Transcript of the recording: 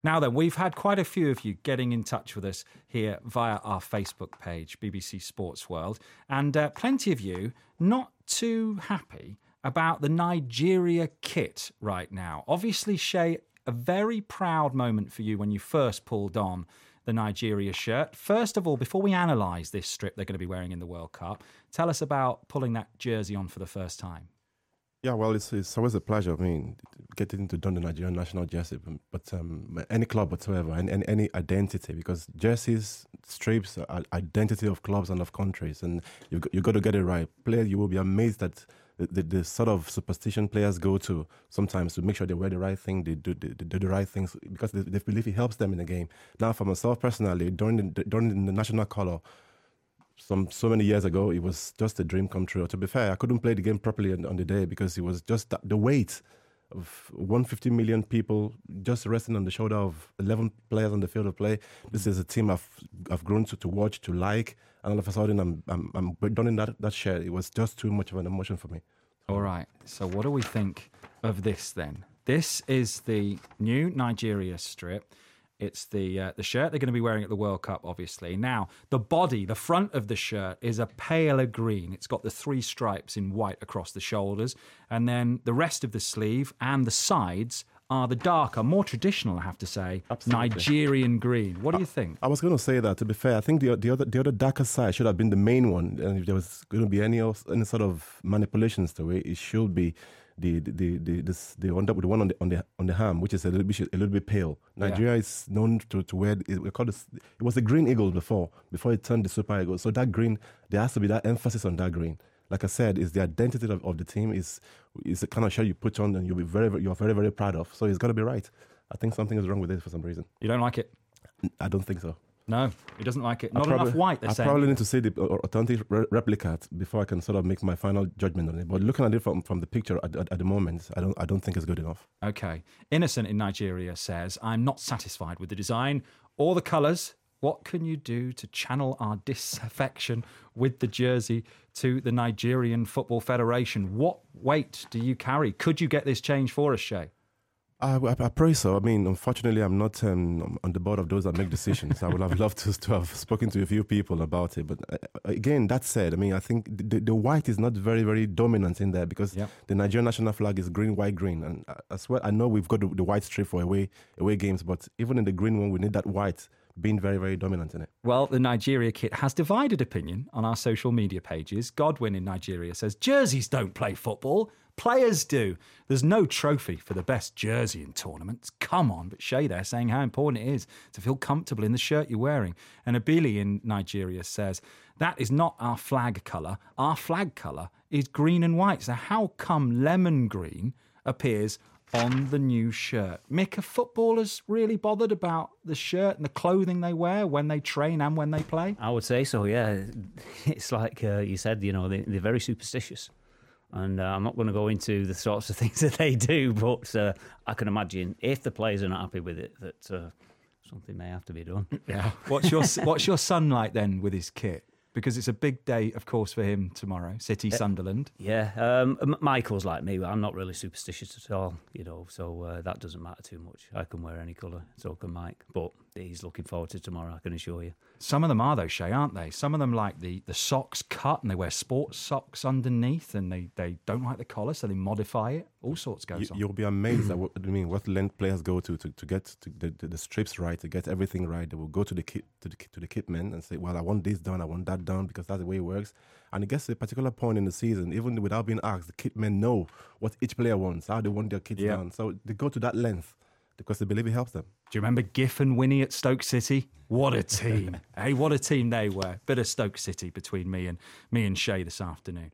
Now then, we've had quite a few of you getting in touch with us here via our Facebook page, BBC Sports World, and plenty of you not too happy about the Nigeria kit right now. Obviously, Shay, a very proud moment for you when you first pulled on the Nigeria shirt. First of all, before we analyse this strip they're going to be wearing in the World Cup, tell us about pulling that jersey on for the first time. Yeah, well, it's always a pleasure. I mean, getting to don the Nigerian national jersey, but any club whatsoever, and any identity, because jerseys, strips, are identity of clubs and of countries, and you got to get it right. Players, you will be amazed at the sort of superstition players go to sometimes to make sure they wear the right thing, they do the right things, because they believe it helps them in the game. Now, for myself personally, during the national colour, so many years ago, it was just a dream come true. To be fair, I couldn't play the game properly on the day because it was just the weight of 150 million people just resting on the shoulder of 11 players on the field of play. This is a team I've grown to watch, to like, and all of a sudden I'm donning that shirt. It was just too much of an emotion for me. All right, so what do we think of this then? This is the new Nigeria strip. It's the shirt they're going to be wearing at the World Cup, obviously. Now, the body, the front of the shirt is a paler green. It's got the 3 stripes in white across the shoulders. And then the rest of the sleeve and the sides are the darker, more traditional, I have to say, Absolutely. Nigerian green. What do you think? I was going to say that, to be fair, I think the other darker side should have been the main one. And if there was going to be any sort of manipulations to it, it should be the one on the ham, which is a little bit pale. Nigeria is known to wear it was a green eagle before it turned the super eagle. So that green, there has to be that emphasis on that green. Like I said, is the identity of the team, is the kind of shirt you put on and you're very, very proud of. So it's got to be right. I think something is wrong with it for some reason. You don't like it? I don't think so. No, he doesn't like it. Not enough white, they're saying. I probably need to see the authentic replica before I can sort of make my final judgment on it. But looking at it from the picture at the moment, I don't think it's good enough. Okay. Innocent in Nigeria says, I'm not satisfied with the design or the colours. What can you do to channel our disaffection with the jersey to the Nigerian Football Federation? What weight do you carry? Could you get this change for us, Shay? I pray so. I mean, unfortunately, I'm not on the board of those that make decisions. I would have loved to have spoken to a few people about it. But again, that said, I mean, I think the white is not very, very dominant in there because the Nigerian national flag is green, white, green. And I swear, I know we've got the white strip for away games, but even in the green one, we need that white being very, very dominant in it. Well, the Nigeria kit has divided opinion on our social media pages. Godwin in Nigeria says, jerseys don't play football. Players do. There's no trophy for the best jersey in tournaments. Come on. But Shay there saying how important it is to feel comfortable in the shirt you're wearing. And Abili in Nigeria says, that is not our flag colour. Our flag colour is green and white. So how come lemon green appears on the new shirt? Mick, are footballers really bothered about the shirt and the clothing they wear when they train and when they play? I would say so, yeah. It's like you said, you know, they're very superstitious. And I'm not going to go into the sorts of things that they do, but I can imagine if the players are not happy with it, that something may have to be done. Yeah. What's your son like then with his kit? Because it's a big day, of course, for him tomorrow. City, Sunderland. Yeah. Michael's like me, but I'm not really superstitious at all, you know, so that doesn't matter too much. I can wear any colour, so can Mike. But he's looking forward to tomorrow, I can assure you. Some of them are, though, Shay, aren't they? Some of them like the socks cut and they wear sports socks underneath and they don't like the collar, so they modify it. All sorts goes on. You'll be amazed at what length players go to get the strips right, to get everything right. They will go to the kit men and say, well, I want this done, I want that done, because that's the way it works. And it gets to a particular point in the season, even without being asked, the kit men know what each player wants, how they want their kits done. So they go to that length because they believe it helps them. Do you remember Giff and Winnie at Stoke City? What a team. Hey, what a team they were. Bit of Stoke City between me and Shay this afternoon.